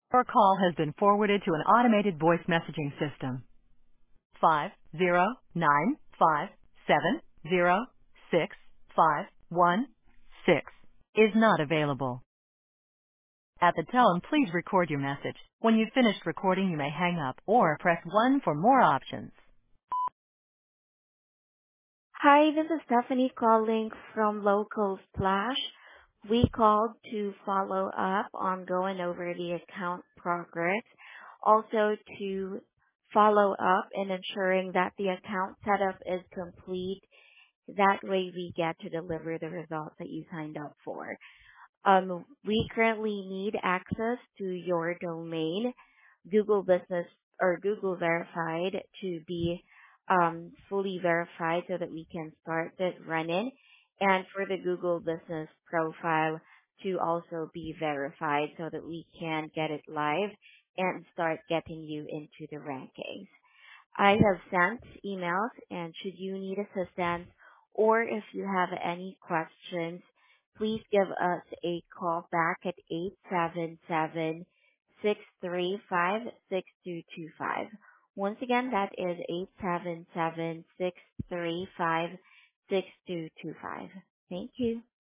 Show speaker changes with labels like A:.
A: Your call has been forwarded to an automated voice messaging system. 50957065116 is not available. At the tone, please record your message. When you've finished recording, you may hang up or press 1 for more options.
B: Hi, this is Stephanie calling from Local Splash. We called to follow up on going over the account progress, also to follow up in ensuring that the account setup is complete. That way we get to deliver the results that you signed up for. We currently need access to your domain, Google Business or Google Verified, to be fully verified so that we can start it running, and for the Google Business profile to also be verified so that we can get it live and start getting you into the rankings. I have sent emails, and should you need assistance or if you have any questions, please give us a call back at 877-635-6225. Once again, that is 877-635-6225. Thank you.